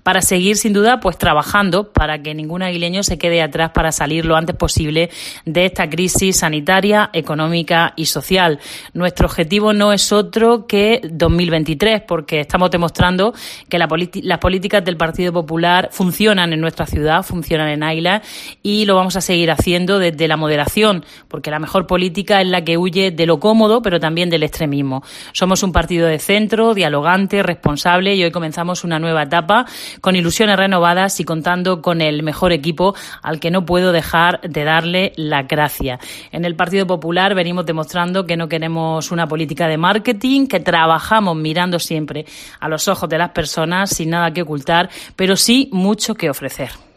para seguir sin duda pues trabajando para que ningún aguileño se quede atrás, para salir lo antes posible de esta crisis sanitaria, económica y social. Nuestro objetivo no es otro que 2023, porque estamos demostrando que las políticas del Partido Popular funcionan en nuestra ciudad, funcionan en Águilas, y lo vamos a seguir haciendo desde la moderación, porque la mejor política es la que huye de lo cómodo, pero también del extremismo. Somos un partido de centro, dialogante, responsable, y hoy comenzamos una nueva etapa con ilusiones renovadas y contando con el mejor equipo al que no puedo dejar de darle la gracia. En el Partido Popular venimos demostrando que no queremos una política de marketing, que trabajamos mirando siempre a los ojos de las personas sin nada que ocultar, pero sí mucho que ofrecer.